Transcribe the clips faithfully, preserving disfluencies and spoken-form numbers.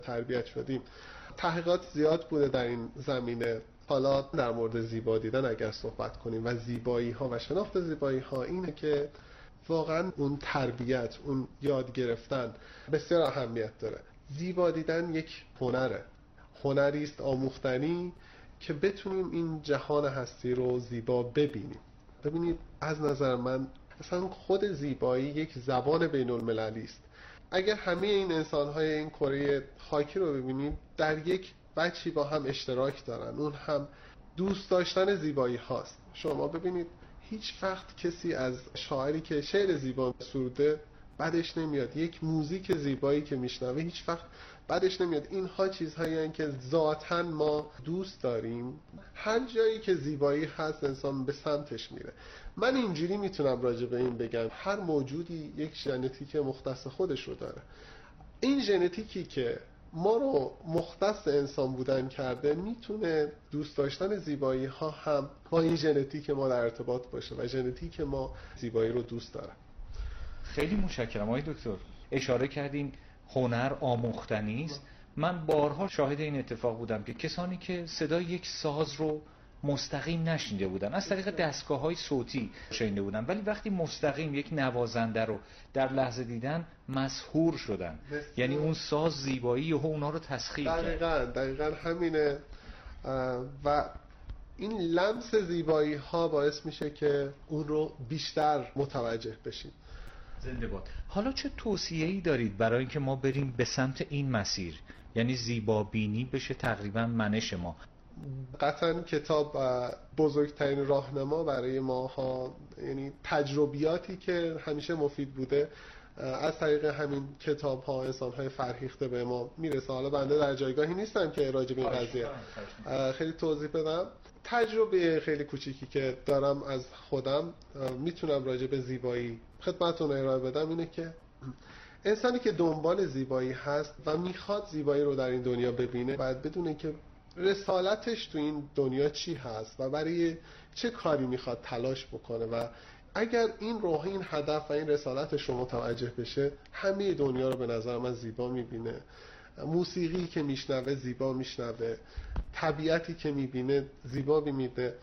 تربیت شدیم. تحقیقات زیاد بوده در این زمینه. حالا در مورد زیبا دیدن اگر صحبت کنیم و زیبایی ها و شناخت زیبایی ها، اینه که واقعا اون تربیت، اون یاد گرفتن بسیار اهمیت داره. زیبا دیدن یک هنره، هنری است آموختنی که بتونیم این جهان هستی رو زیبا ببینیم. ببینید از نظر من اصلا خود زیبایی یک زبان بین المللی است. اگر همه این انسان‌های این کره خاکی رو ببینید در یک بچی با هم اشتراک دارن، اون هم دوست داشتن زیبایی هاست. شما ببینید هیچ وقت کسی از شاعری که شعر زیبا سروده بعدش نمیاد، یک موزیک زیبایی که میشنوه هیچ وقت بعدش نمیاد. اینها چیزهایی هستند که ذاتاً ما دوست داریم. هر جایی که زیبایی هست انسان به سمتش میره. من اینجوری میتونم راجع به این بگم هر موجودی یک ژنتیک مختص خودش رو داره. این ژنتیکی که ما رو مختص انسان بودن کرده میتونه دوست داشتن زیبایی ها هم با این ژنتیک ما در ارتباط باشه و ژنتیک ما زیبایی رو دوست داره. خیلی متشکرم آقای دکتر. اشاره کردین هنر آموختنی است. من بارها شاهد این اتفاق بودم که کسانی که صدای یک ساز رو مستقیم نشنیده بودن، از طریق دستگاه‌های صوتی شنیده بودن، ولی وقتی مستقیم یک نوازنده رو در لحظه دیدن مسحور شدن. یعنی اون ساز زیبایی و اونا رو تسخیر کرد. دقیقاً دقیقاً همینه. و این لمس زیبایی ها باعث میشه که اون رو بیشتر متوجه بشیم. زنده باد. حالا چه توصیه‌ای دارید برای اینکه ما بریم به سمت این مسیر، یعنی زیبا بینی بشه تقریبا منش ما؟ قطعا کتاب بزرگترین راهنما برای ما ها، یعنی تجربیاتی که همیشه مفید بوده از طریق همین کتاب ها انسان های فرهیخته به ما میرسه. حالا بنده در جایگاهی نیستم که راجع به این قضیه خیلی توضیح بدم. تجربه خیلی کوچیکی که دارم از خودم میتونم راجع به زیبایی خدمتتون ارائه بدم اینه که انسانی که دنبال زیبایی هست و میخواد زیبایی رو در این دنیا ببینه باید بدونه که رسالتش تو این دنیا چی هست و برای چه کاری میخواد تلاش بکنه و اگر این راه، این هدف و این رسالتش رو متوجه بشه همه دنیا رو به نظر من زیبا میبینه. موسیقی که میشنوه زیبا میشنوه، طبیعتی که میبینه زیبا میبینه.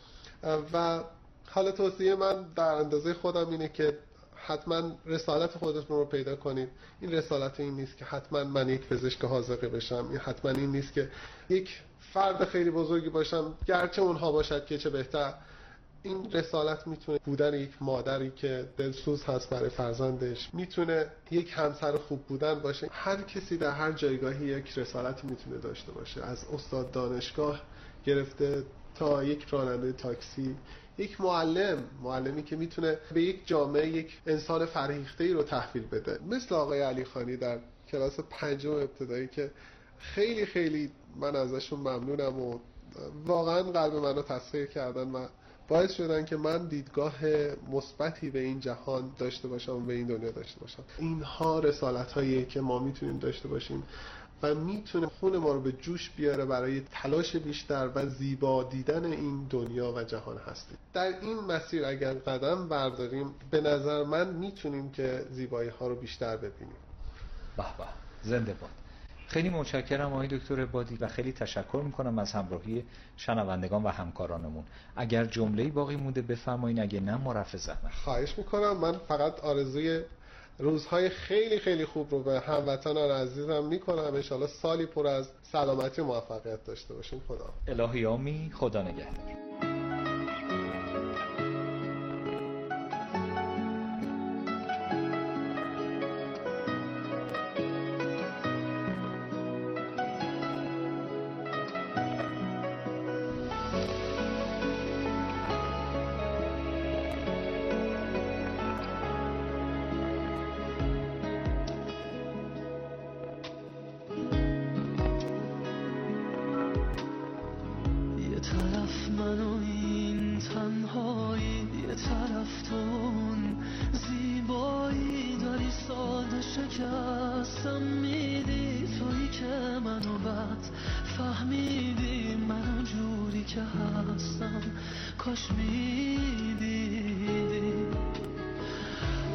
و حالا توصیه من در اندازه خودم اینه که حتما رسالت خودتون رو پیدا کنید. این رسالت این نیست که حتما من یک پزشک حاذقه بشم، این حتما این نیست که یک فرد خیلی بزرگی باشم، گرچه اونها باشد که چه بهتر. این رسالت میتونه بودن یک مادری که دلسوز هست برای فرزندش، میتونه یک همسر خوب بودن باشه. هر کسی در هر جایگاهی یک رسالتی میتونه داشته باشه، از استاد دانشگاه گرفته تا یک راننده تاکسی، یک معلم، معلمی که میتونه به یک جامعه یک انسان فرهیخته‌ای رو تحویل بده، مثل آقای علی خانی در کلاس پنجم ابتدایی که خیلی خیلی من ازشون ممنونم و واقعا قلب منو تسخیر کردن و باعث شدن که من دیدگاه مثبتی به این جهان داشته باشم و به این دنیا داشته باشم. اینها رسالت هایی که ما میتونیم داشته باشیم و میتونه خون ما رو به جوش بیاره برای تلاش بیشتر و زیبا دیدن این دنیا و جهان هستی. در این مسیر اگر قدم برداریم به نظر من میتونیم که زیبایی ها رو بیشتر ببینیم. به به، زنده باد. خیلی متشکرم آقای دکتر عبادی و خیلی تشکر میکنم از همراهی شنوندگان و همکارانمون. اگر جمله‌ای باقی مونده بفرمایید، اگه نه ما رفع زحمت. خواهش میکنم. من فقط آرزوی روزهای خیلی خیلی خوب رو به هموطنان عزیزم میکنم. انشالله سالی پر از سلامتی و موفقیت داشته باشیم. خدا الهی آمین. خدا نگهدار.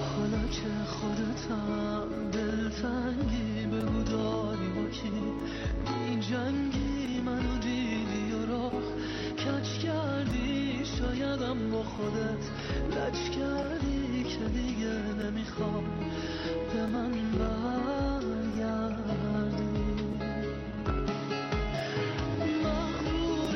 حالا که خودتم دلتنگی بگو داری با کی این جنگی منو دیدی و راه کج کردی شایدم با خودت لج کردی که دیگه نمیخوام به من برگردی مغرور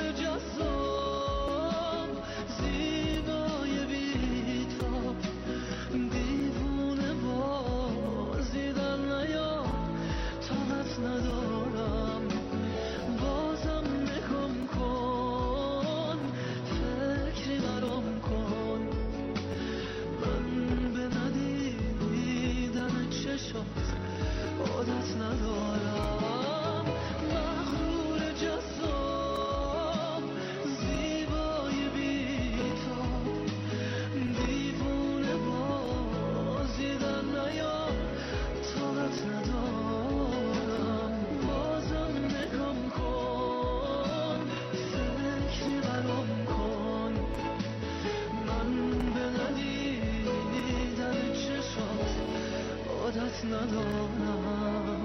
جذاب زیبای بی‌تاب دیوونه بازی در نیار طاقت ندارم بازم نگم کن فکری برام کن من به ندیدن چشات عادت ندارم مغرور جذاب زیبای بی‌تاب دیوونه بازی در نیار طاقت ندارم بازم نگم کن فکری برام کن من به ندیدن چشات عادت ندارم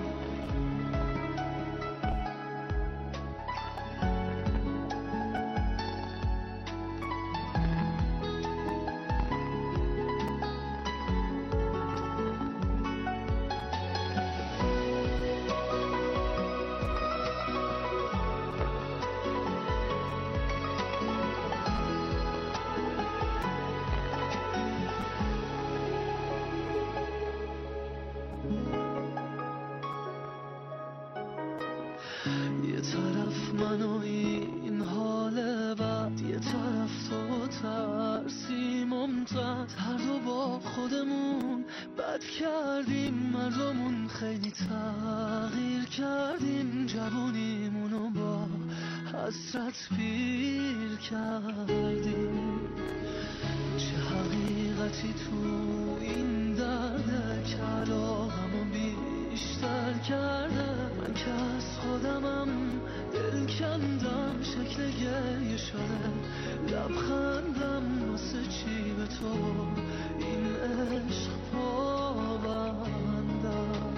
یه طرف من و این حال بد یه طرف تو ترسی ممتد هر دو با خودمون بد کردیم مردمون خیلی تغییر کردیم جوونیمونو با حسرت پیر کردیم چه حقیقتی تو این درده که علاقمو بیشتر کرده من که از خودمم دل کندم شکل گریه شده لبخندم واسه چی به تو این عشق پابندم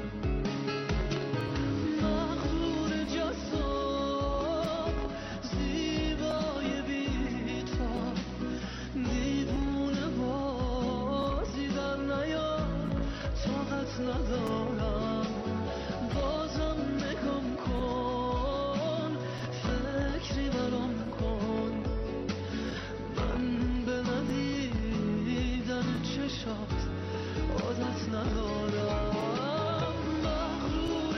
مغرور جذاب زیبای بی‌تاب دیوونه بازی در نیار طاقت ندارم بازم نگم کن فکری برام کن من به ندیدن چشات عادت ندارم مغرور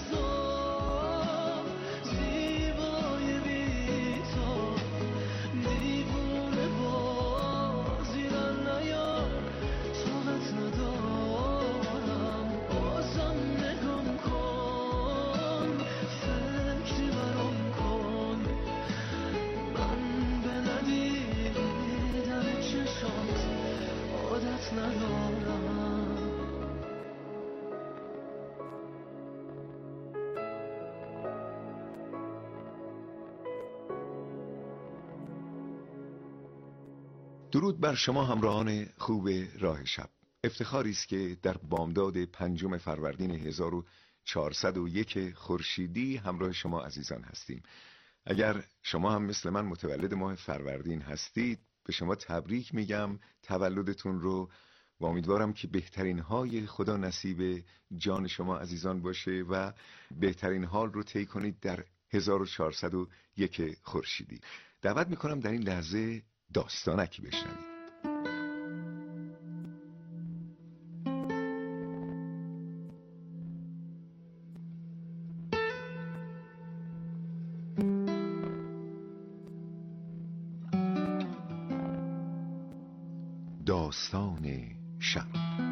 جذاب زیبای بی‌تاب دیوونه بازی در نیار طاقت ندارم بازم نگم کن فکری برام کن من به ندیدن چشات عادت ندارم درود بر شما همراهان خوب راه شب. افتخاری است که در بامداد پنجم فروردین هزار و چهارصد و یک خورشیدی همراه شما عزیزان هستیم. اگر شما هم مثل من متولد ماه فروردین هستید به شما تبریک میگم تولدتون رو و امیدوارم که بهترین های خدا نصیب جان شما عزیزان باشه و بهترین حال رو طی کنید در هزار و چهارصد و یک خورشیدی. دعوت میکنم در این لحظه داستانکی بشنوید. داستان شب.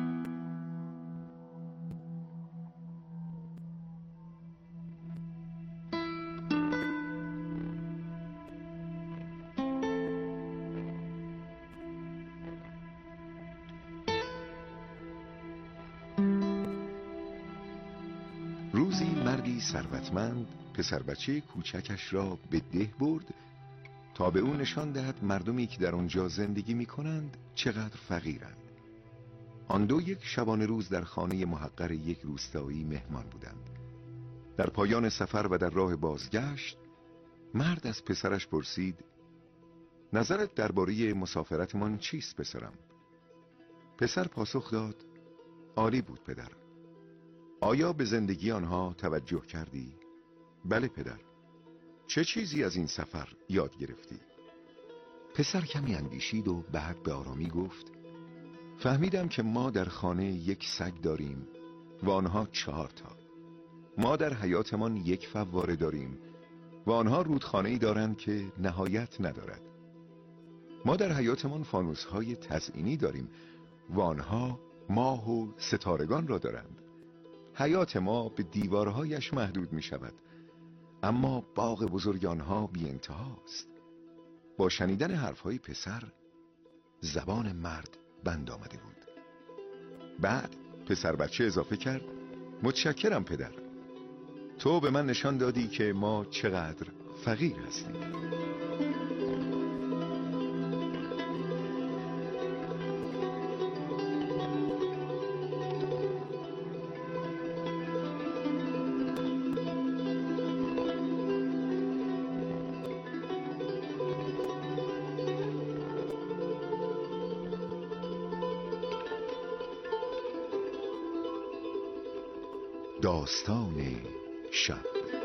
روزی مردی ثروتمند پسر بچه کوچکش را به ده برد تا به او نشان دهد مردمی که در آنجا زندگی می کنند چقدر فقیرند. آن دو یک شبانه روز در خانه محقر یک روستایی مهمان بودند. در پایان سفر و در راه بازگشت مرد از پسرش پرسید: نظرت درباره مسافرتمان چیست پسرم؟ پسر پاسخ داد: عالی بود پدر. آیا به زندگی آنها توجه کردی؟ بله پدر. چه چیزی از این سفر یاد گرفتی؟ پسر کمی اندیشید و بعد به آرامی گفت: فهمیدم که ما در خانه یک سگ داریم و آنها چهار تا. ما در حیاتمان یک فواره داریم و آنها رودخانه‌ای دارند که نهایت ندارد. ما در حیاتمان فانوس‌های تزئینی داریم و آنها ماه و ستارگان را دارند. حیات ما به دیوارهایش محدود می شود، اما باغ بزرگ آنها بی انتهاست. با شنیدن حرفهای پسر زبان مرد بند آمده بود. بعد پسر بچه اضافه کرد: متشکرم پدر. تو به من نشان دادی که ما چقدر فقیر هستیم. داستان شب.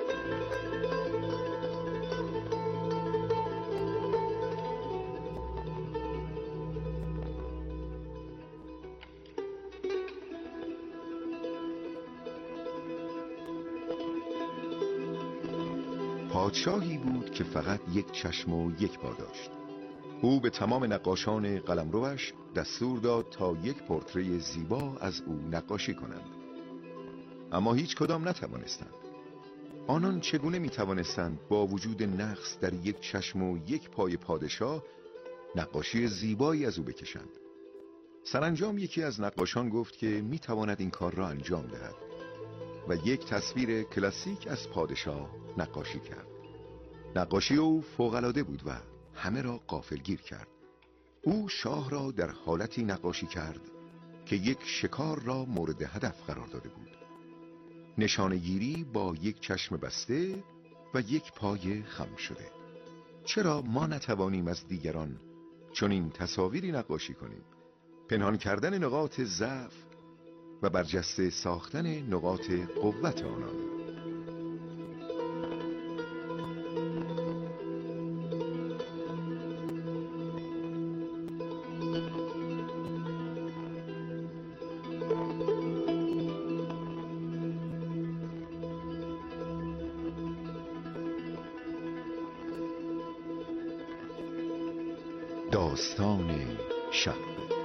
پادشاهی بود که فقط یک چشم و یک پا داشت. او به تمام نقاشان قلمروش دستور داد تا یک پورتری زیبا از او نقاشی کنند، اما هیچ کدام نتوانستند. آنان چگونه می توانستند با وجود نقص در یک چشم و یک پای پادشاه نقاشی زیبایی از او بکشند؟ سرانجام یکی از نقاشان گفت که می تواند این کار را انجام دهد و یک تصویر کلاسیک از پادشاه نقاشی کرد. نقاشی او فوق‌العاده بود و همه را غافلگیر کرد. او شاه را در حالتی نقاشی کرد که یک شکار را مورد هدف قرار داده بود. نشانگیری با یک چشم بسته و یک پای خم شده. چرا ما نتوانیم از دیگران چنین تصاویری نقاشی کنیم؟ پنهان کردن نقاط ضعف و برجسته ساختن نقاط قوت آنان. داستان شب.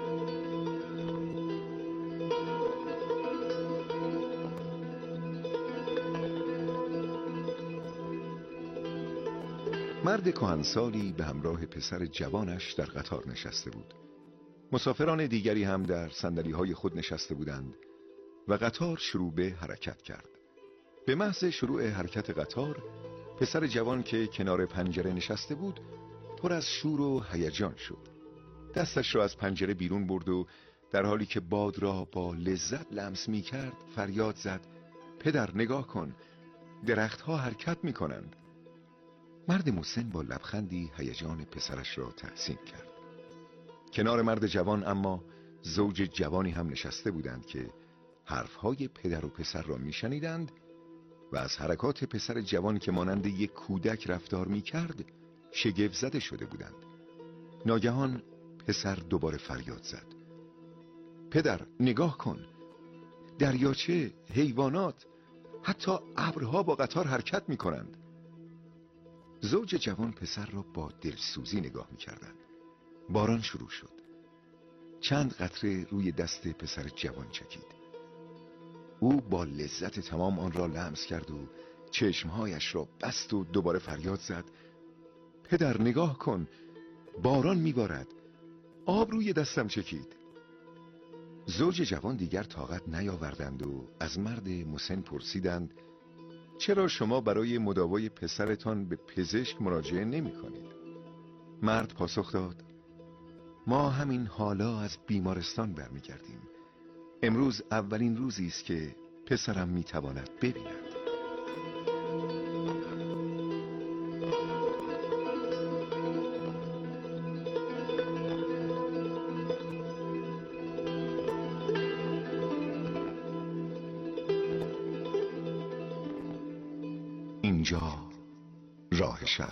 مرد کهنسالی به همراه پسر جوانش در قطار نشسته بود. مسافران دیگری هم در صندلی‌های خود نشسته بودند و قطار شروع به حرکت کرد. به محض شروع حرکت قطار، پسر جوان که کنار پنجره نشسته بود پر از شور و هیجان شد. دستش را از پنجره بیرون برد و در حالی که باد را با لذت لمس می کرد فریاد زد: پدر نگاه کن، درختها حرکت می کنند. مرد مسن با لبخندی هیجان پسرش را تحسین کرد. کنار مرد جوان اما زوج جوانی هم نشسته بودند که حرفهای پدر و پسر را می شنیدند و از حرکات پسر جوان که مانند یک کودک رفتار می کرد شگفت زده شده بودند. ناگهان پسر دوباره فریاد زد: پدر نگاه کن، دریاچه، حیوانات، حتی ابرها با قطار حرکت می کنند. زوج جوان پسر را با دلسوزی نگاه می کردند. باران شروع شد. چند قطره روی دست پسر جوان چکید. او با لذت تمام آن را لمس کرد و چشمهایش را بست و دوباره فریاد زد: پدر نگاه کن، باران میبارد، آب روی دستم چکید. زوج جوان دیگر طاقت نیاوردند و از مرد مسن پرسیدند: چرا شما برای مداوای پسرتان به پزشک مراجعه نمی کنید؟ مرد پاسخ داد: ما همین حالا از بیمارستان برمیگردیم امروز اولین روزی است که پسرم میتواند ببیند. اینجا راه شب.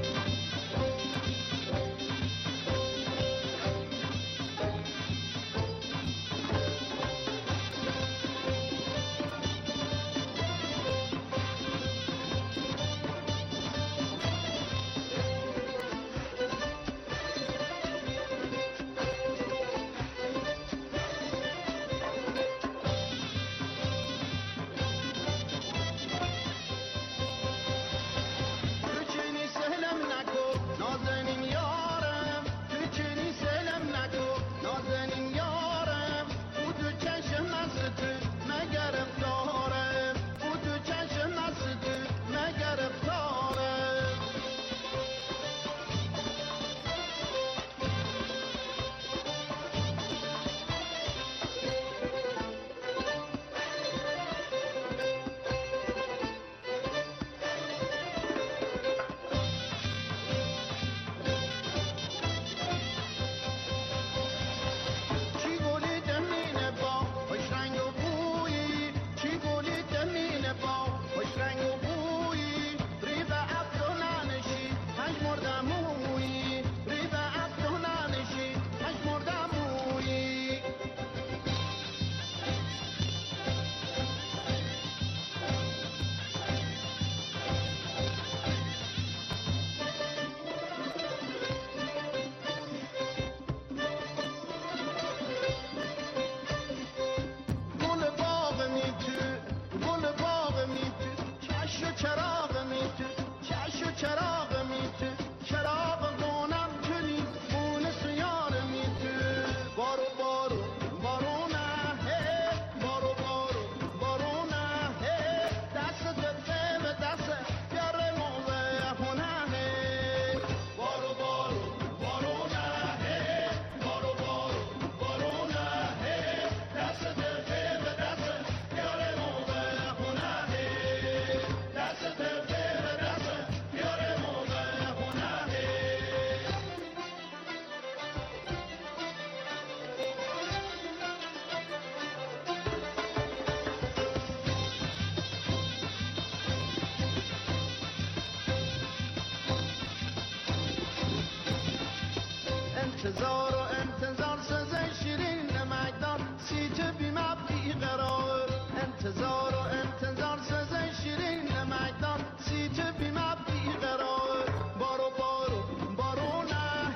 انتظار و انتظار سزه شیرین نمکدار سیت بیمه بی قرار. انتظار و انتظار سزه شیرین نمکدار سیت بیمه بی قرار. بارو بارو بارو نه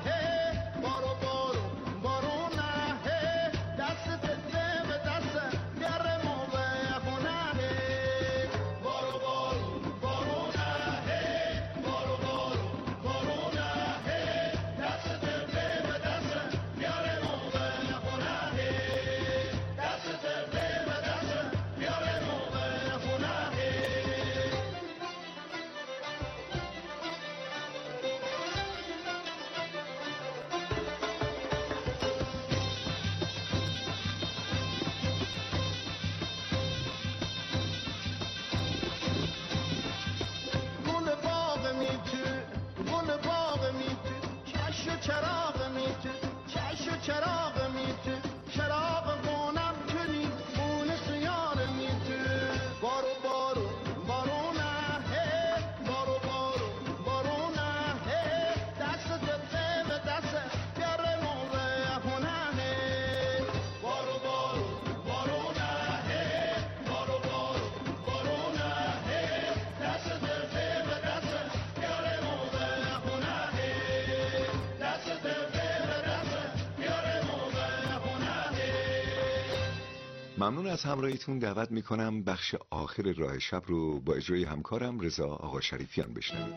بارو بارو بارو نه دست دسته به دست بیاره موقع خونه. بارو بارو بارو نه بارو بارو بارو نه دست چراغ میتو چشو چراغ میتو چراغ گونم کنی اون سیار میتو. بارو بارو بارو نه بارو بارو بارو نه دست دسته به دست بیاره موقع خونه. بارو بارو بارو نه بارو بارو بارو نه دست دسته به دست بیاره موقع خونه. ممنون از همراهیتون. دعوت میکنم بخش آخر راه شب رو با اجرای همکارم رضا آقا شریفیان بشنوید.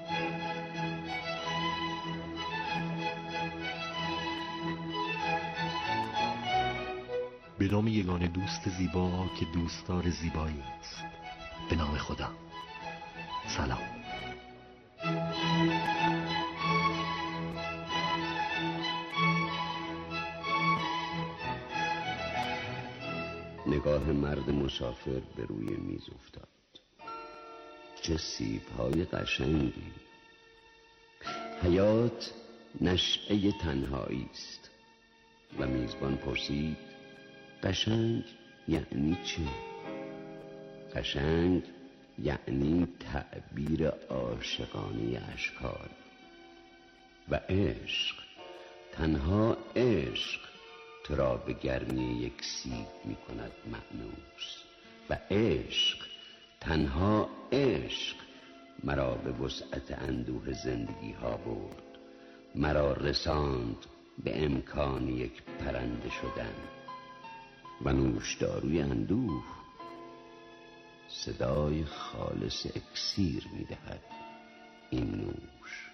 به نام یگانه دوست زیبا که دوستدار زیبایی است. به نام خدا. سلام. نگاه مرد مسافر به روی میز افتاد. چه سیب‌های قشنگی! حیات نشأه تنهایی است. و میزبان پرسید قشنگ یعنی چه؟ قشنگ یعنی تعبیر عاشقانه اشکال. و عشق، تنها عشق تو را به گرمی یک سیب می کند مأنوس. و عشق، تنها عشق مرا به وسعت اندوه زندگی ها برد، مرا رساند به امکان یک پرنده شدن. و نوشداروی اندوه صدای خالص اکسیر می دهد. این نوش.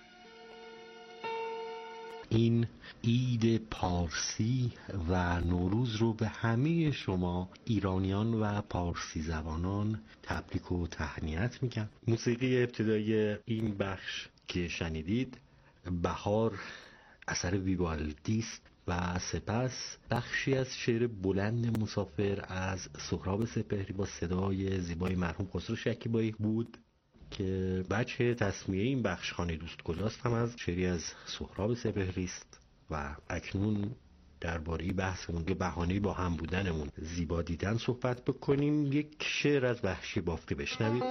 این عید پارسی و نوروز رو به همه شما ایرانیان و پارسی زبانان تبریک و تهنیت میگم. موسیقی ابتدایی این بخش که شنیدید بهار اثر ویوالدی است و سپس بخشی از شعر بلند مسافر از سهراب سپهری با صدای زیبای مرحوم خسرو شکیبایی بود که بچه تصمیه این بخش خانه دوست کجاست هم از شعری از سهراب سپهری است. و اکنون درباره بحثمون که بهانه با هم بودنمون زیبا دیدن صحبت بکنیم. یک شعر از وحشی بافتی بشنوید.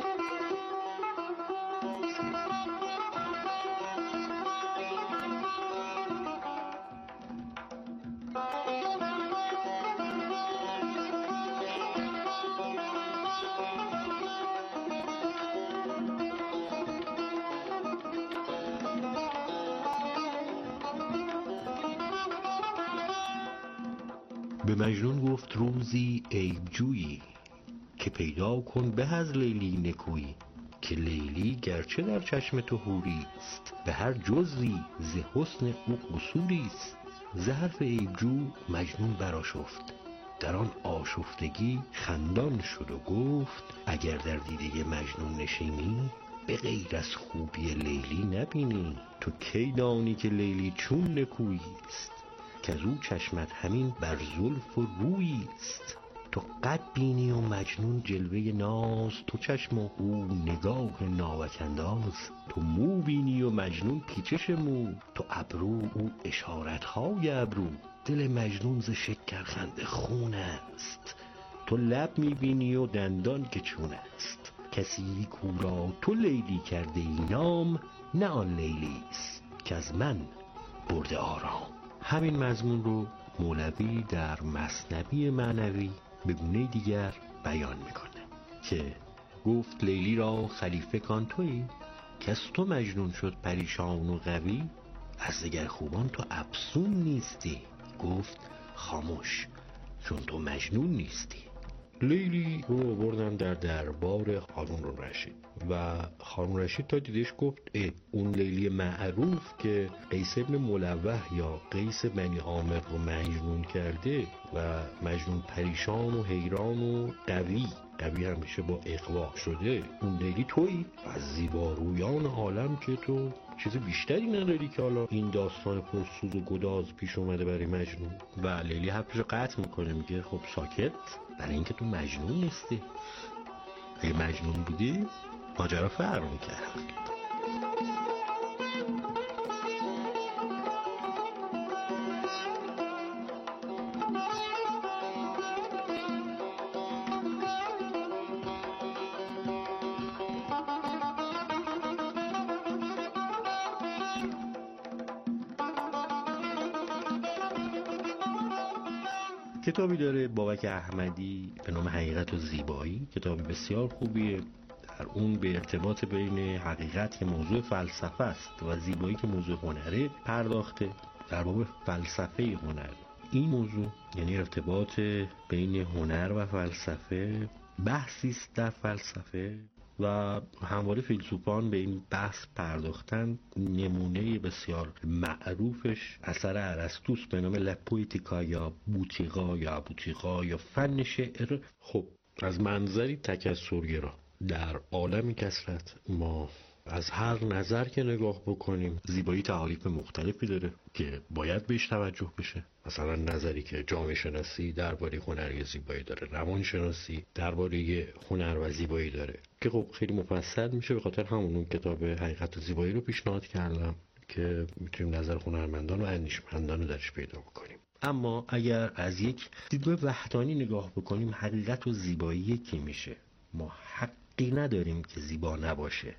به مجنون گفت روزی عیبجویی، که پیدا کن به از لیلی نکویی. که لیلی گرچه در چشم تو حوری است، به هر جزی ز حسن او قصوری است. ز حرف عیبجو مجنون برآشفت، در آن آشفتگی خندان شد و گفت اگر در دیده مجنون نشینی، به غیر از خوبی لیلی نبینی. تو کی دانی که لیلی چون نکویی است، که از او چشمت همین بر زلف و رویی است. تو قد بینی و مجنون جلوه ناز، تو چشم و او نگاه ناوک انداز. تو مو بینی و مجنون پیچش مو، تو ابرو او اشارتهای ابرو. دل مجنون ز شکرخنده خون است، تو لب میبینی و دندان که چون است. کسی کو را تو لیلی کرده ای نام، نه آن لیلی است که از من برده آرام. همین مضمون رو مولوی در مثنوی معنوی به گونه دیگر بیان میکنه که گفت لیلی را خلیفه کان تویی، که از تو مجنون شد پریشان و قوی. از دگر خوبان تو افسون نیستی، گفت خاموش چون تو مجنون نیستی. لیلی رو بردن در دربار هارون رشید و هارون رشید تا دیدش گفت اه اون لیلی معروف که قیس ابن ملوح یا قیس بنی عامر رو مجنون کرده و مجنون پریشان و حیران و قوی قوی همیشه با اقوا شده، اون لیلی تویی؟ از زیبارویان عالم که تو چیز بیشتری نداری که حالا این داستان پرسوز و گداز پیش اومده برای مجنون. و لیلی حرفشو قطع میکنه، میگه خب ساکت، برای اینکه تو مجنون نیستی. اگه مجنون بودی ماجرا فرق میکرد. کتابی داره بابک احمدی به نام حقیقت و زیبایی، کتابی بسیار خوبیه. در اون به ارتباط بین حقیقت که موضوع فلسفه است و زیبایی که موضوع هنره پرداخته. در باب فلسفه هنر این موضوع یعنی ارتباط بین هنر و فلسفه بحثی است در فلسفه و همواره فیلسوفان به این بحث پرداختن. نمونه بسیار معروفش اثر ارسطوس به نام لپویتیکا یا بوتیقا یا بوتیقا یا فن شعر. خب از منظری تکثرگرا در عالم کثرت ما از هر نظر که نگاه بکنیم زیبایی تعاریف مختلفی داره که باید بهش توجه بشه. مثلا نظری که جامعه شناسی درباره هنر زیبایی داره، روان شناسی درباره هنر و زیبایی داره که خب خیلی مفصل میشه. به خاطر همون اون کتاب حقیقت زیبایی رو پیشنهاد کردم که میتونیم نظر هنرمندان و اندیشمندان رو درش پیدا بکنیم. اما اگر از یک دیدگاه وحدانی نگاه بکنیم، حقیقت و زیبایی یکی میشه. ما حقی نداریم که زیبا نباشه،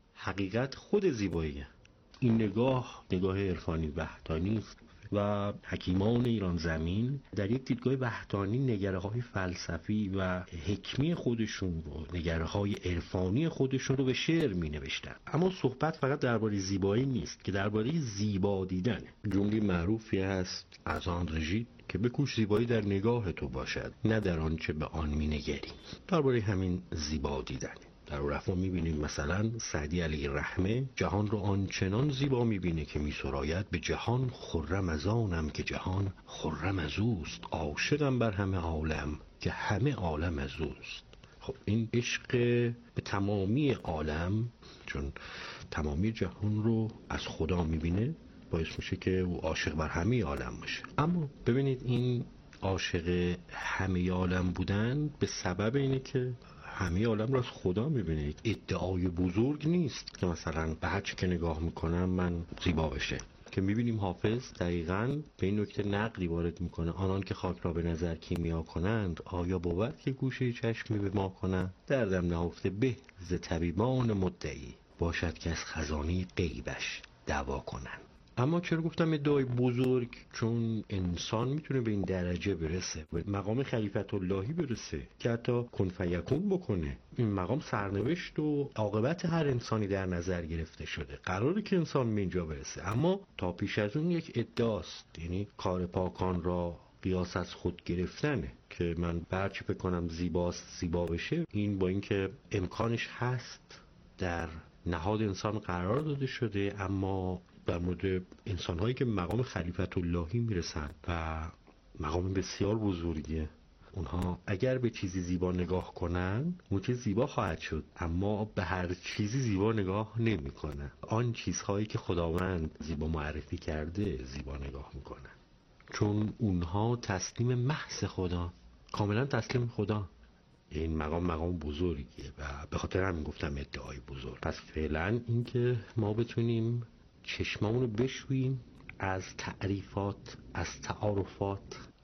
حقیقت خود زیباییه. این نگاه نگاه عرفانی وحدانی است و حکیمان ایران زمین در یک دیدگاه وحدانی نگره‌های فلسفی و حکمی خودشون رو، نگره‌های عرفانی خودشون رو به شعر می‌نوشتن. اما صحبت فقط درباره زیبایی نیست که درباره زیبا دیدنه. جمله معروفی هست از آندره ژید که بکوش زیبایی در نگاه تو باشد نه در آنچه به آن می‌نگری. درباره همین زیبا دیدنه. در رفا میبینیم مثلا سعدی علیه الرحمه جهان رو آنچنان زیبا میبینه که میسراید به جهان خرم از آنم که جهان خرم از اوست، عاشقم بر همه عالم که همه عالم از اوست. خب این عشق به تمامی عالم، چون تمامی جهان رو از خدا میبینه، باعث میشه که او عاشق بر همه عالم باشه. اما ببینید این عاشق همه عالم بودن به سبب اینه که همه عالم رو از خدا میبینه. ادعای بزرگ نیست که مثلا به هر چی که نگاه میکنم من زیبا بشه. که میبینیم حافظ دقیقاً به این نکته نقدی وارد میکنه: آنان که خاک را به نظر کیمیا کنند، آیا بود که گوشه چشمی به ما کنند؟ دردم نهفته به ز طبیبان مدعی، باشد که از خزانه غیبش دعوا کنند. اما چرا گفتم ادعای بزرگ؟ چون انسان میتونه به این درجه برسه، به مقام خلیفت اللهی برسه که حتی کن فیکون بکنه. این مقام سرنوشت و عاقبت هر انسانی در نظر گرفته شده، قراره که انسان به اینجا برسه. اما تا پیش از اون یک ادعاست، یعنی کار پاکان را قیاس از خود گرفتنه که من برچی بکنم زیباست زیبا بشه. این با اینکه امکانش هست در نهاد انسان قرار داده شده، اما در مورد انسان‌هایی که مقام خلیفت اللهی میرسن و مقام بسیار بزرگیه، اونها اگر به چیزی زیبا نگاه کنن اون چیز زیبا خواهد شد، اما به هر چیزی زیبا نگاه نمی کنن. آن چیزهایی که خداوند زیبا معرفی کرده زیبا نگاه میکنن، چون اونها تسلیم محض خدا، کاملا تسلیم خدا. این مقام مقام بزرگیه و به خاطر همین گفتم ادعای بزرگ. پس فعلا این که ما بتونیم چشمامونو بشوییم از تعریفات، از تعارفات،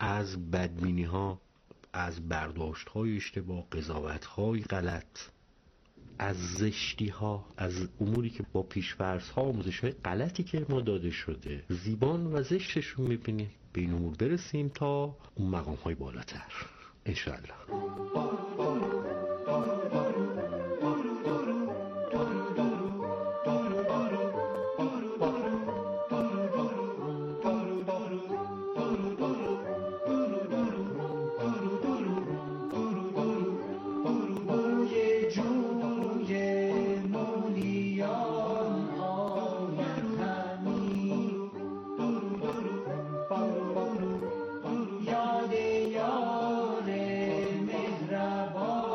از بدبینی ها، از برداشت های اشتباه، قضاوت های غلط، از زشتی ها، از اموری که با پیش‌فرض ها، آموزش های غلطی که ما داده شده زیبان و زشتشون میبینیم، به این امور برسیم تا اون مقام های بالاتر انشاءالله. یاد یار مهربان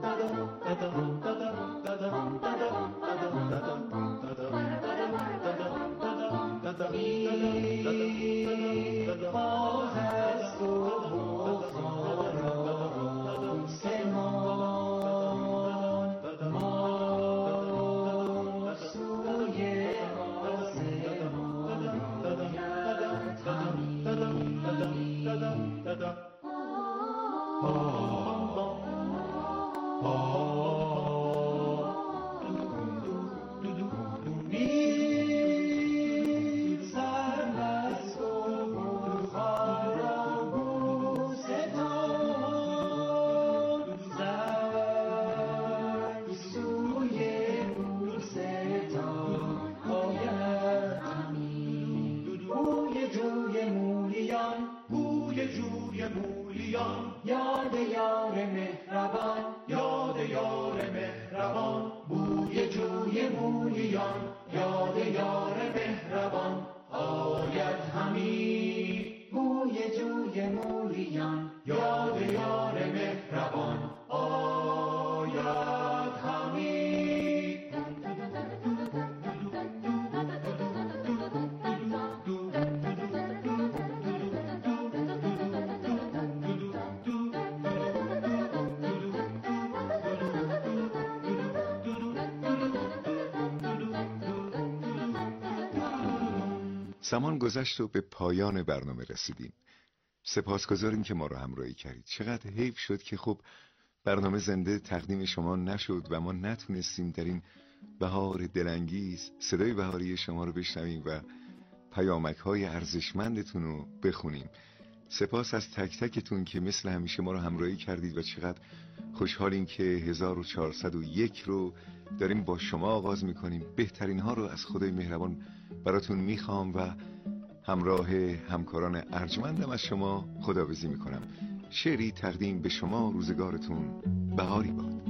زمان گذشت و به پایان برنامه رسیدیم. سپاسگزاریم که ما رو همراهی کردید. چقدر حیف شد که خب برنامه زنده تقدیم شما نشد و ما نتونستیم در این بهار دلانگیز صدای بهاری شما رو بشنویم و پیامک های ارزشمندتون رو بخونیم. سپاس از تک تکتون که مثل همیشه ما رو همراهی کردید و چقدر خوشحالیم که هزار و چهارصد و یک رو داریم با شما آغاز میکنیم. بهترین ها رو از خدای مهربان براتون میخوام و همراه همکاران ارجمندم از شما خداحافظی میکنم. شعری تقدیم به شما. روزگارتون بهاری باد.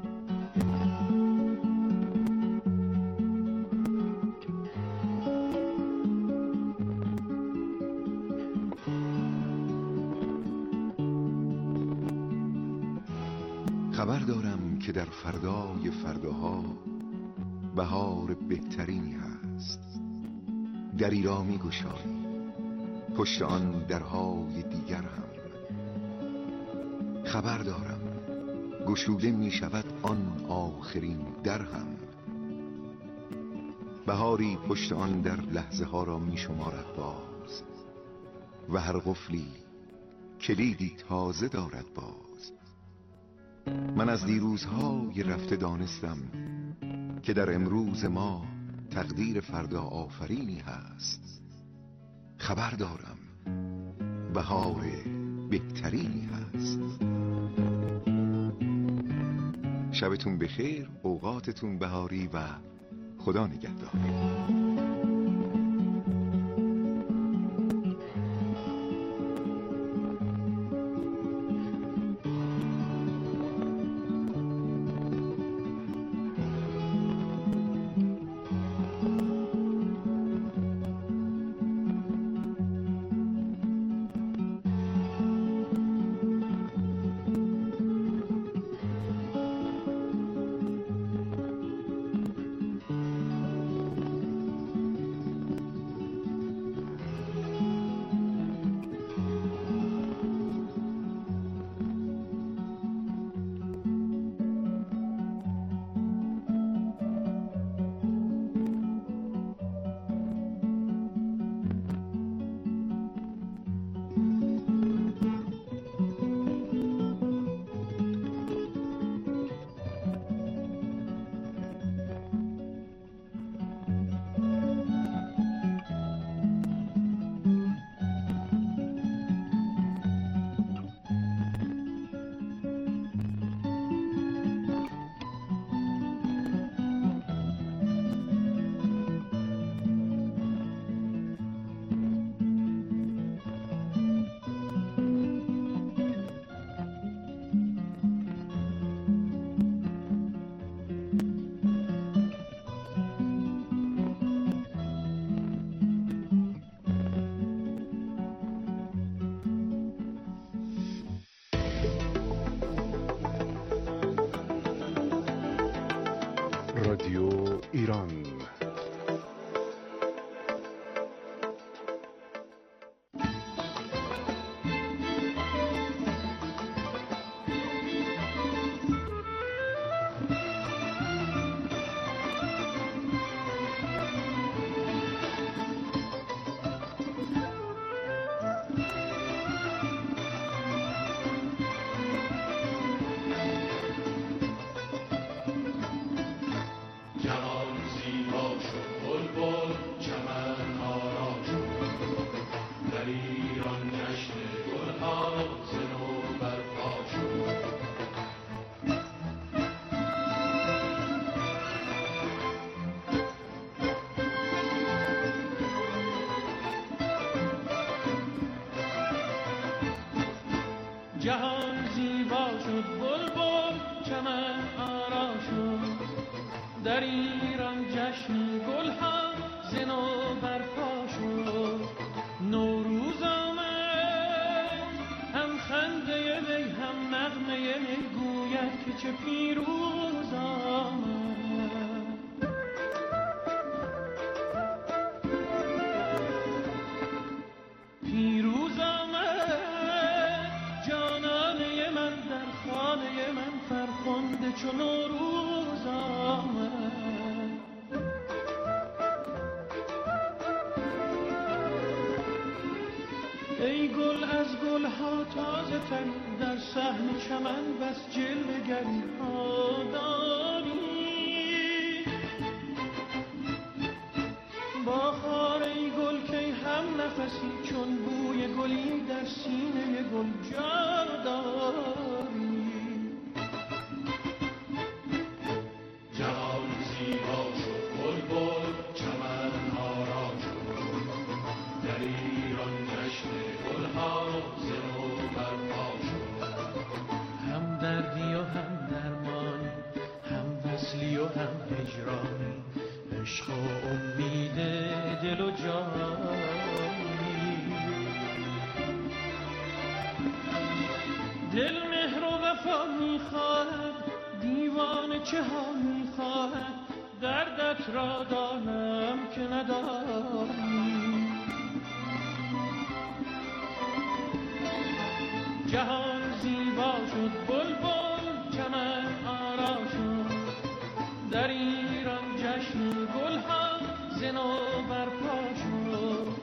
خبر دارم که در فردای فرداها بهار بهترینی هست. دری را می گشایی، پشت آن درهای دیگر هم. خبر دارم گشوده می شود آن آخرین در هم. بهاری پشت آن در لحظه ها را می شمارد باز و هر قفلی کلیدی تازه دارد باز. من از دیروزهای رفته دانستم که در امروز ما تقدیر فردا آفرینی هست. خبر دارم بهار بهترینی هست. شبتون بخیر، اوقاتتون بهاری و خدا نگهدار. رادیو ایران. جهان زیبا شد بلبل چمن آرا شد در ایران جشن گل ها ز نو برپا شد نوروز آمد هم خنده می هم نغمه می گوید که چه پیروز آمد پیروز آمد جانانه من در خانه من فرخنده چو نوروز آمد ای گل از گل ها تازه تر در صحن چمن بس جلوه گری ها داری با خار ای گل که هم نفسی چون بوی گلی در سینه گل جا داری جهان زیبا شد بلبل چمن آرا شد در ایران جشن گل ها ز نو برپا شد هم دردی و هم درمانی هم وصلی و هم هجرانی عشق و امید دل و جانی دل مهر و وفا میخواهد دیوانه چه ها میخواهد دردت را دانم که نداری جهان زیبا شد بلبل چمن آرا شد در ایران جشن گل ها ز نو برپا شد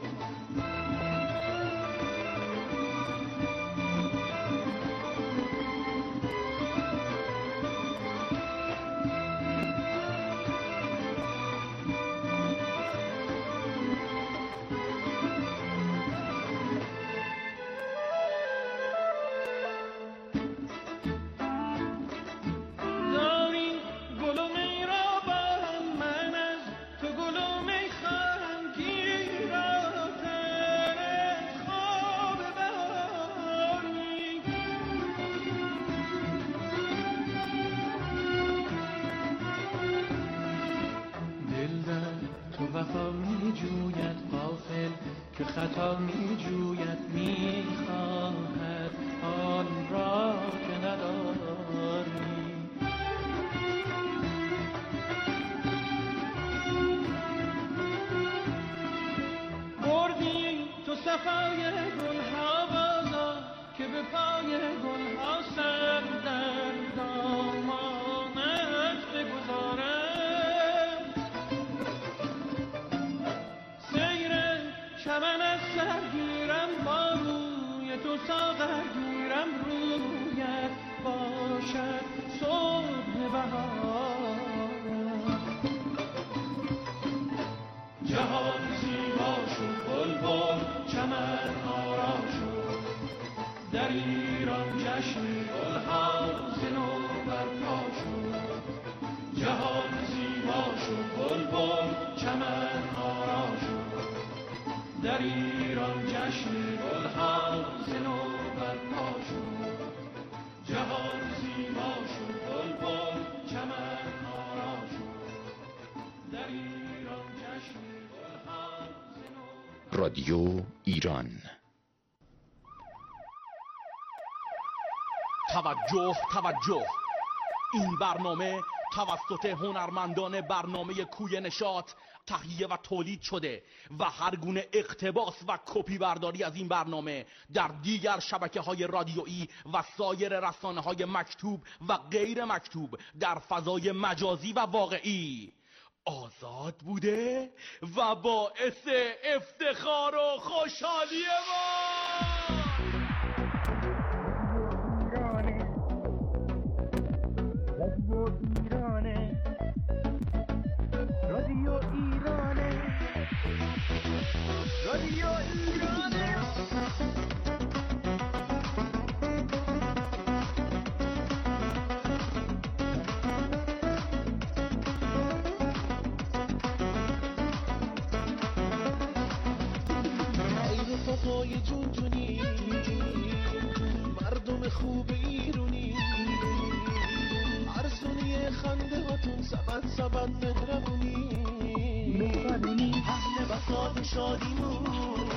وفا می جوید غافل که خطا می جوید می خواهد آن را که نداری بردی تو صفای گل ها بازا که به پای گل ها سر در دامانت بگذارم چمن از سرگیرم با روی تو ساغر گیرم رویت باشد صبح بهار جهان زیبا شد بلبل چمن آرا شد در ایران جشن گل ها ز نو برپا شد جهان زیبا شد بلبل چمن آرا شد در ایران جشن گل ها ز نو برپا شد جهان زیبا شد بلبل چمن آرا شد در ایران جشن گل ها ز نو رادیو ایران. توجه توجه این برنامه توسط هنرمندان برنامه کوی نشاط تهیه و تولید شده و هر گونه اقتباس و کپی برداری از این برنامه در دیگر شبکه‌های رادیویی و سایر رسانه‌های مکتوب و غیر مکتوب در فضای مجازی و واقعی آزاد بوده و باعث افتخار و خوشحالی ما. رادیو ایرانه، رادیو ایرانه. ای رفقای جون جونی، مردم خوب ایرونی، ارزونی خنده هاتون سبد سبد مهربونی، اهل وفا و شادیمون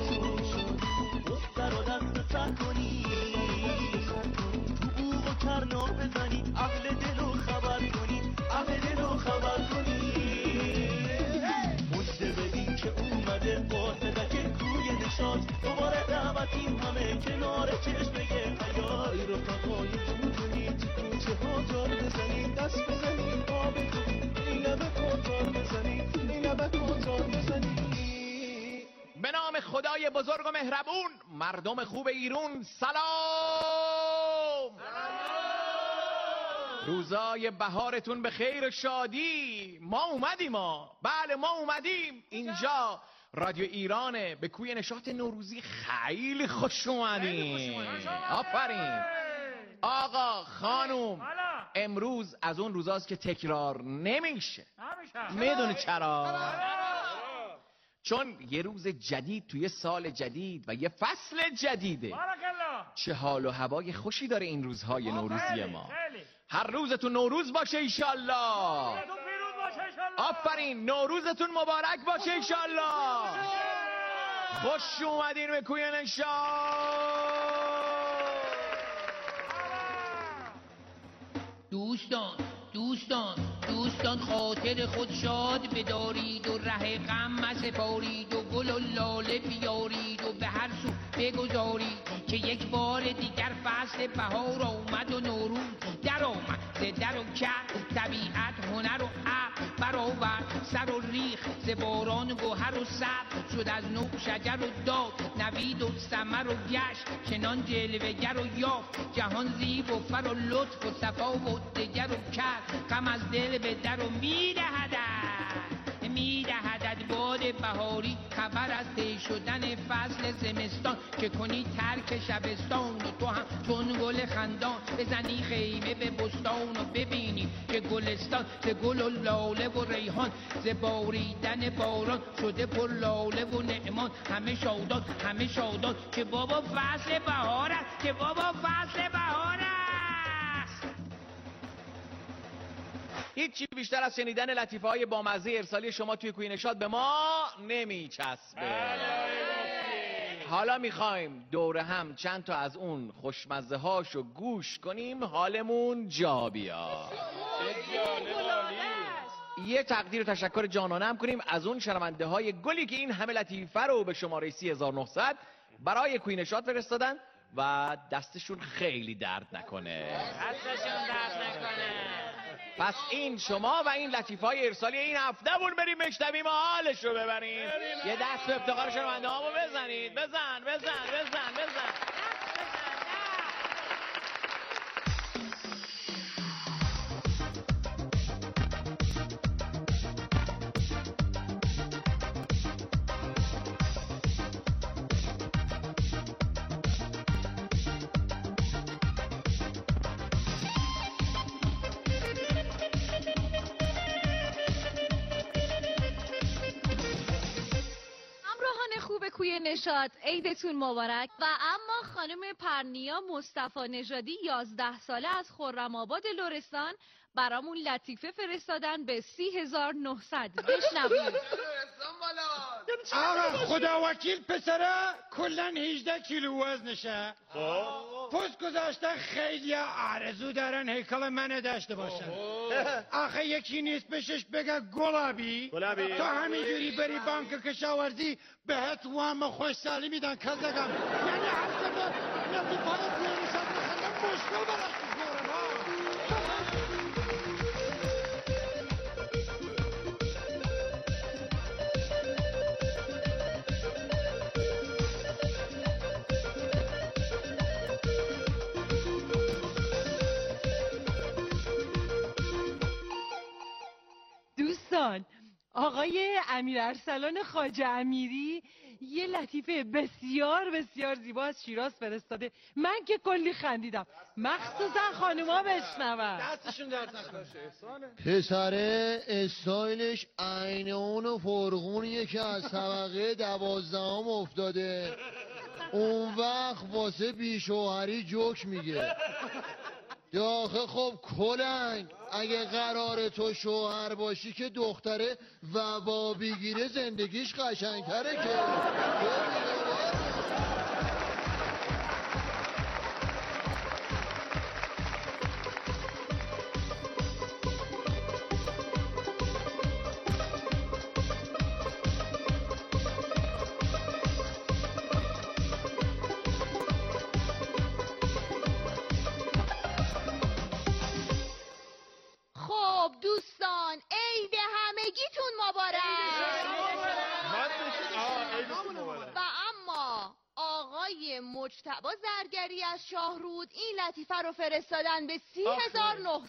دختر و دست تکنی، تو بوغ و کرنا بزنید، اهل دل و خبر کنید، اهل دل و خبر کنید. مجده بدین که اومده قاصدک کوی نشاط، دوباره دعوتیم همه کنار چشمه حیای رفقای جون جونید، کوچه ها جار بزنید، دست بزنید، آب کنید، این لبه کنتار بزنید، این لبه کنتار بزنید. به نام خدای بزرگ و مهربون، مردم خوب ایرون سلام. روزای بهارتون به خیر و شادی. ما اومدیم ما بله ما اومدیم اینجا رادیو ایرانه، به کوی نشاط نوروزی خیلی خوش اومدیم. آفرین آقا خانوم، امروز از اون روزاست که تکرار نمیشه. میدونی چرا؟ چون یه روز جدید توی سال جدید و یه فصل جدیده. چه حال و هوای خوشی داره این روزهای نوروزی ما. هر روزتون نوروز باشه ایشالله. آفرین، نوروزتون مبارک باشه ایشالله. خوش اومدین به کوی نشاط. دوستان دوستان دوستان خاطر خود شاد بدارید و ره غم مسپارید و گل و لاله بیارید و به هر سو بگذارید که یک بار دیگر فصل بهار آمد و نوروز در آمد. ز در و کرد طبیعت هنر و عقل برآورد سر و ریخ، ز باران گوهر و سبز شد از نو شجر و داد، نوید و ثمر و گشت چنان جلوه‌گر و یافت، جهان زیب و فر و لطف و صفا و دگر و کرد، غم از دل به در و میدهدد میدهدد باد بهاری، خبر از طی شدن فصل زمستان، که کنی ترک شبستان و تو هم چون گل خندان بزنی خیمه به بستان و ببینی که گلستان ز گل و لاله و ریحان، ز باریدن باران شده پر لاله و نعمان، همه شادان همه شادان که بابا فصل بهار است، که بابا فصل بهار است. هیچی بیشتر از شنیدن لطیفه های بامزه ارسالی شما توی کوی نشاط به ما نمیچسبه. حالا میخوایم دور هم چند تا از اون خوشمزه هاشو گوش کنیم، حالمون جا بیاد. یه تقدیر و تشکر جانانه هم کنیم از اون شنونده های گلی که این همه لطیفه رو به شماره سی هزار و نهصد برای کوی نشاط فرستادن و دستشون خیلی درد نکنه. دستشون درد نکنه. پس این شما و این لطیفه‌های ارسالی این هفتهمون بریم بشنویم و حالش رو ببریم. یه دست به افتخار شنونده هامو بزنید. بزن بزن بزن بزن. کوی نشاط عیدتون مبارک. و اما خانم پرنیا مصطفی نژادی یازده ساله از خرم‌آباد لرستان برامون لطیفه فرستادن به سی هزار و نهصد. بشنوید. آقا خدا وکیل پسره کلن هجده کیلو وزنشه. پست گذاشتن خیلی آرزو دارن هیکل منو داشته باشن. آخه یکی نیست بشش بگه گلابی تو همینجوری بری بانک کشاورزی بهت وام خوش سالی میدن کزدگم. یعنی هر سبب لطیفانه بیانشت بخندم مشکل براش بزنم ها. دوستان، آقای امیر ارسلان خواجه امیری یه لطیفه بسیار بسیار زیبا از شیراز فرستاده. من که کلی خندیدم، مخصوصا خانوما بشنون. دستشون درد نکنه. پسره استایلش عین اون فرغونیه که از طبقه دوازدهم افتاده، اون وقت واسه بیشوهری جوک میگه. آخه خب کلنگ اگه قرار تو شوهر باشی که دختره وبا بگیره زندگیش قشنگتره که. دوستان عید همگیتون مبارک. و اما آقای مجتبی زرگری از شاهرود این لطیفه رو فرستادن به سی هزار و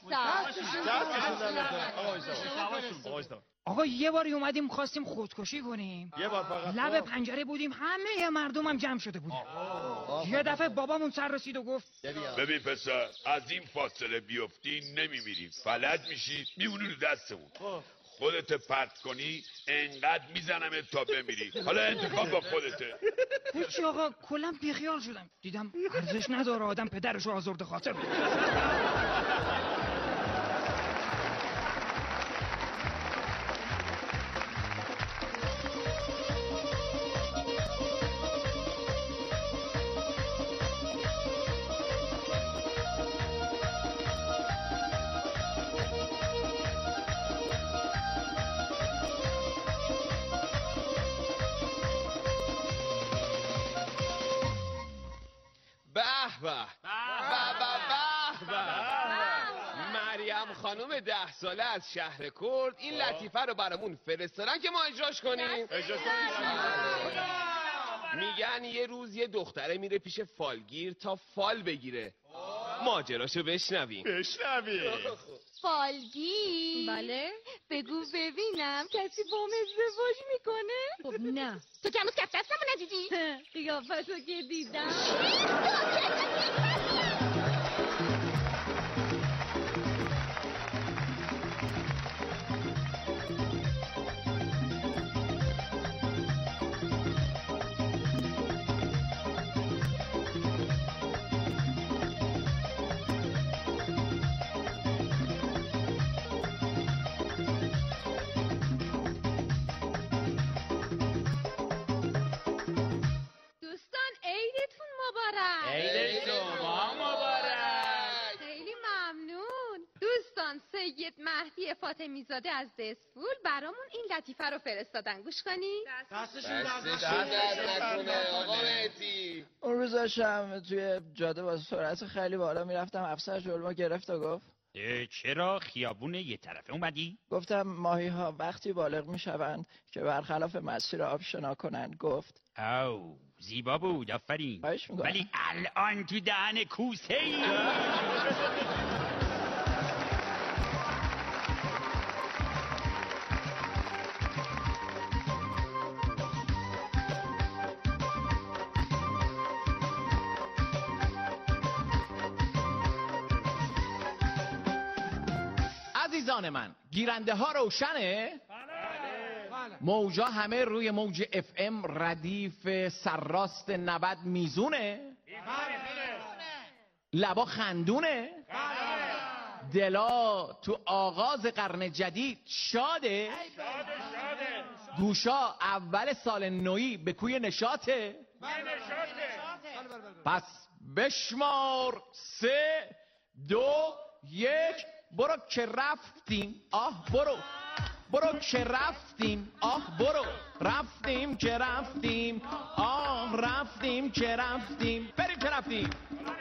نهصد. آقا یه باری اومدیم خواستیم خودکشی کنیم، یه بار فقط لب پنجره بودیم، همه مردم هم جمع شده بودیم. یه دفعه بابامون سر رسید و گفت ببین پسر از این فاصله بیفتی نمیمیری، فلج میشی میمونی رو دستمون. خودت پرت کنی انقدر میزنم تا بمیری. حالا انتخاب با خودته. هیچی آقا، کلا بیخیال شدم، دیدم ارزش نداره آدم پدرشو آزرده خاطر بده. مریم خانم ده ساله از شهر کرد این لطیفه رو برامون فرستادن که ما اجراش کنیم. میگن یه روز یه دختره میره پیش فالگیر تا فال بگیره. ماجراشو بشنویم. بشنویم. فالگیر؟ بله. بگو ببینم کسی با هم ازدواج میکنه؟ خب نه. تو که هنوز کف دستمو ندیدی؟ قیافتو که دیدم. سید مهدی فاطمی زاده از دسفول برامون این لطیفه رو فرستادن. گوش کنی؟ دستشون درد نکنه آقا مهدی. اون روز داشتم توی جاده با سرعت خیلی بالا میرفتم، افسر جلومو گرفت و گفت چرا خیابون یه طرفه اومدی؟ گفتم ماهی ها وقتی بالغ میشوند که برخلاف مسیر آب شنا کنند. گفت او زیبا بود، آفرین، ولی الان تو دهن کوسه ای. عزیزان من، گیرنده ها روشنه؟ موجا همه روی موج اف ام ردیف سرراست نود میزونه؟ لبا خندونه؟ دلا تو آغاز قرن جدید شاده؟ گوشا اول سال نویی به کوی نشاطه؟ پس بشمار سه دو یک برو که رفتیم آه برو برو که رفتیم آه برو رفتیم که رفتیم آه رفتیم که رفتیم بریم که رفتیم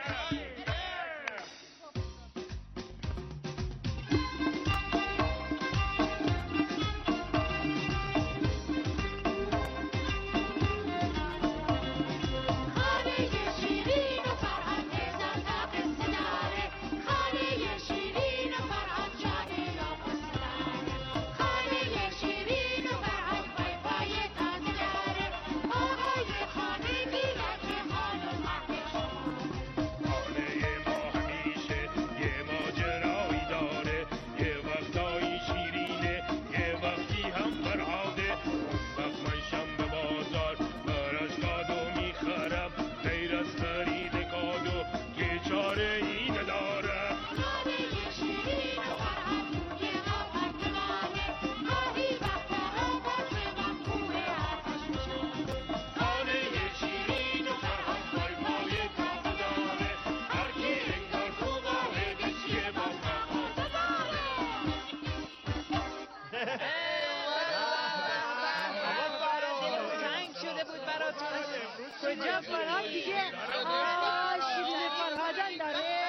کجا فرهاد دیگه آه شیرین فرهادن داره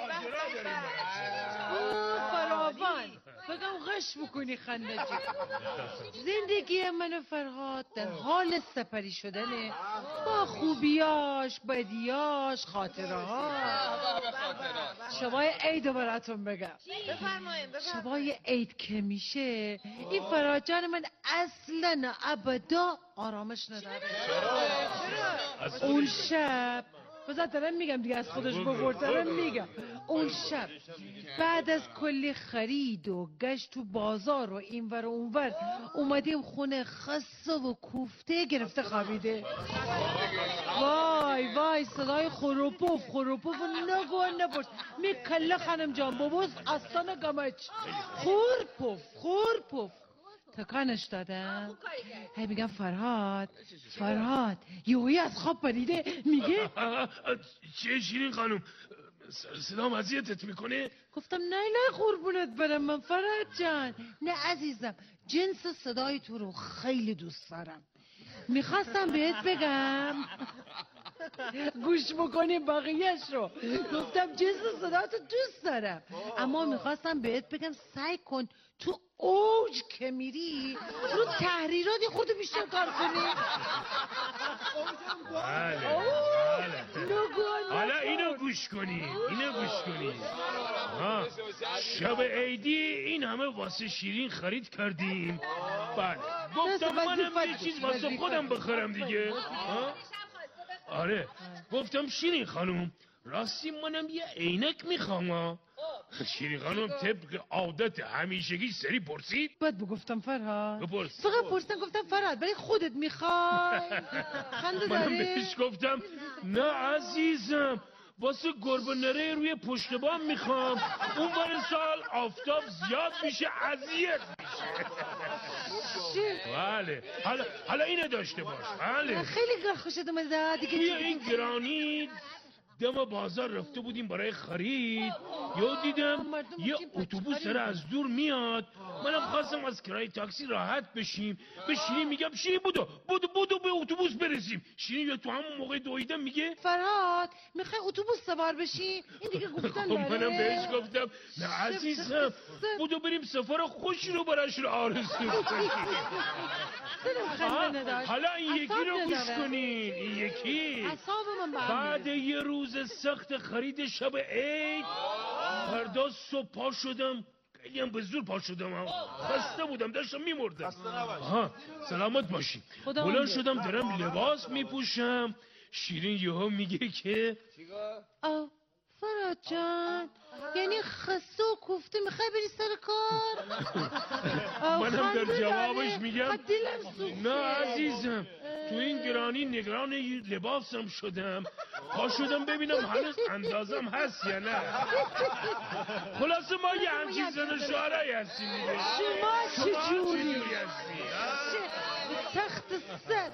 اوه فراوان بگم غش بکنی خنده جی زندگی من فرهاد در حال سپری شدنه با خوبیاش بدیاش خاطره ها شبای عید براتون بگم شبای عید که میشه این فرهاد جان من اصلا ابدا آرامش نداره اون شب بذار دارم میگم دیگه از خودش بگرد دارم میگم اون شب بعد از کلی خرید و گشت تو بازار و اینور و اونور اومدیم خونه خسته و کوفته گرفته خوابیده وای وای صدای خروپوف خروپوف نگو و نپرس می کله خانم جان بابوز اصلا گمچ خورپوف خورپوف تکانش دادم هی میگم فرهاد فرهاد یوهی از خواب پریده میگه چیه شیرین خانم صدام اذیتت میکنه؟ گفتم نه نه قربونت برم من فرهاد جان نه عزیزم جنس صدای تو رو خیلی دوست دارم میخواستم بهت بگم گوش بکنی بقیهش رو گفتم جنس صداتو دوست دارم اما میخواستم بهت بگم سعی کن تو اوج که میری رو تحریرات خودو بیشتر کار کنی بله بله حالا اینو گوش کنی اینو گوش کنی ها شب عیدی این همه واسه شیرین خرید کردیم بله گفتم منم یه چیز واسه خودم بخرم دیگه آره گفتم شیرین خانم راستی منم یه عینک میخوام شیرین خانم طبق عادت همیشگی سری پرسید بعد بگفتم فرهاد بپرس فقط پرسیدم گفتم فرهاد برای خودت میخوای خنده داره من بهش گفتم نه عزیزم واسه گربه نره روی پشت بام میخوام اون بر سال آفتاب زیاد میشه اذیت میشه بله حالا حالا اینو داشته باش بله خیلی گر خوشت اومده دیگه توی این گرانی دم بازار رفته بودیم برای خرید یا دیدم یه اتوبوس داره از دور میاد منم خواستم از کرای تاکسی راحت بشیم به شیرین میگم شیرین بودو بودو بودو به اتوبوس برسیم شیرین یا تو همون موقع دویدم میگه فرهاد میخوای اتوبوس سوار بشی این دیگه گفتن داره منم بهش گفتم نه عزیزم بودو بریم سفر خوشی رو براش رو آرزو کنیم حالا این یکی رو گوش کنین این یکی بعد یه روز سخت خرید شب عید فردا صبح پا شدم خیلی هم به زور پا شدم خسته بودم داشتم میمردم آها سلامت باشی بلند شدم دارم لباس میپوشم شیرین یهو میگه که آه فرهاد میلاد جان، یعنی خسته و کوفته میخوای بری سر کار؟ منم در جوابش میگم دلم سوخته. نه عزیزم، تو این گرانی نگران لباسم شدم، پا شدم ببینم هنوز اندازم هست یا نه. خلاصه ما یه همچین زن و شوهرایی هستیم دیگه. شما چجوری هستی؟ تخت سر.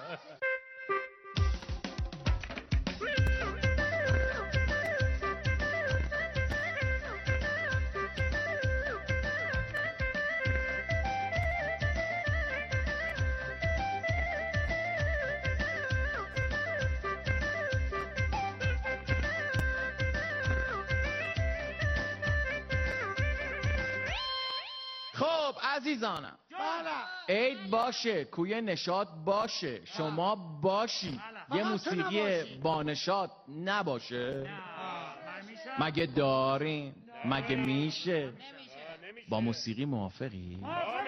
خب عزیزانم، عید باشه، کوی نشاط باشه، شما باشی، یه موسیقی با نشاط نباشه؟ مگه دارین؟ مگه میشه؟ با موسیقی موافقی؟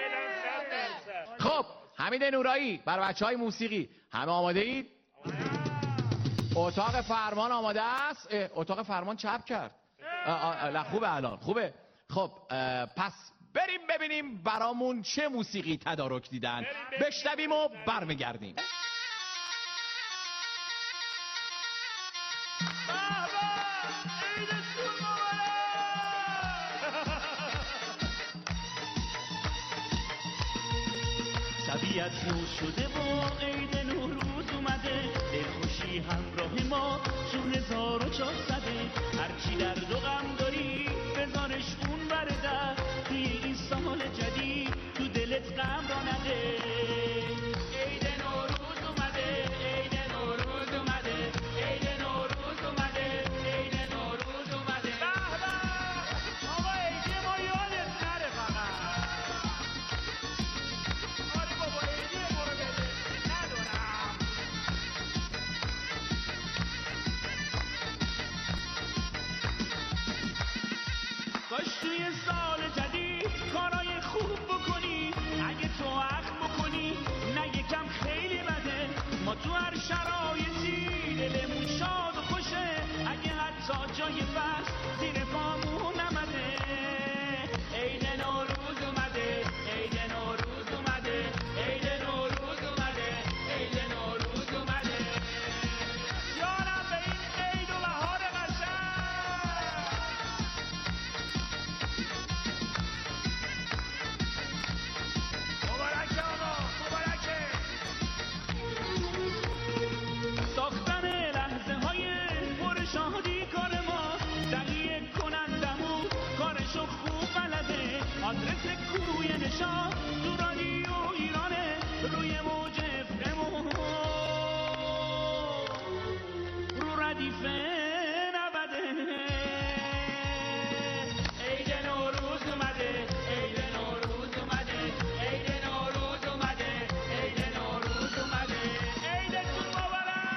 خب حمید نورایی، برای بچه های موسیقی همه آماده اید؟ اتاق فرمان آماده است؟ اتاق فرمان چپ کرد. نه خوبه الان، خوبه. خب پس بریم ببینیم برامون چه موسیقی تدارک دیدن. بشنویم و برمیگردیم. طبیعت نور شده و عید نوروز اومده، دلخوشی همراه ما چون هزار و چهارصده. هرچی درد و غم داری بذارش اون بر در، توی این سال جدید تو دلت غم را نده. عید نوروز اومده، عید نوروز اومده، عید نوروز اومده، عید نوروز اومده. به به آقا عید ما یادت نره فقط. آره بابا عید ما رو بده ندارم. کاش توی سال جدید کارای خوب بکنی، اگه تو عقل بکنی نه یکم خیلی بده. ما تو هر شرایطی دلمون شاد و خوشه، اگه حتی جای بس زیر پامون نمده. عید نوروز اومده، عید نوروز اومده، عید نوروز اومده، عید نوروز اومده. یارم به این عید و بهار قشنگ. مبارکه آقا، مبارکه. ساختن لحظه های پر شادی کار ما، تهیه کنندمون کارشو خوب بلده. آدرس کوی نشاط تو رادیو ایرانه، روی موج افمون رو ردیفه نبده. عید نوروز اومده، عید نوروز اومده، عید نوروز اومده، عید نوروز اومده. عیدتون مبارک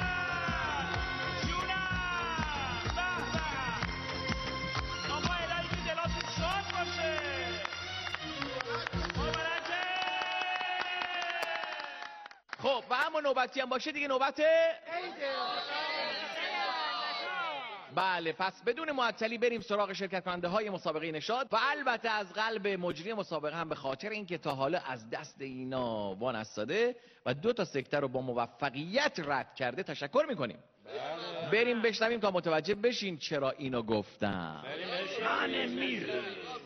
جونم. به به آقا الهی که دلاتون شاد باشه. مبارکه. خب و اما نوبتی هم باشه دیگه نوبت بله. پس بدون معطلی بریم سراغ شرکت کننده های مسابقه نشاط و البته از قلب مجری مسابقه هم به خاطر اینکه تا حالا از دست اینا وان استاده و دو تا سکته رو با موفقیت رد کرده تشکر میکنیم. بریم بشنویم تا متوجه بشین چرا اینو گفتم. من میره.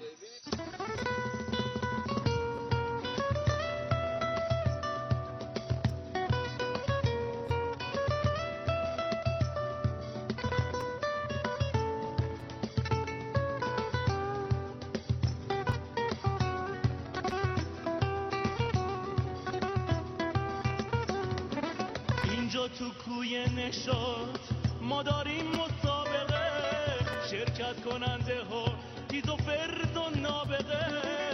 اینجا تو کوی نشاط ما داریم مسابقه، شرکت کننده ها تیز و فرد و نابغه.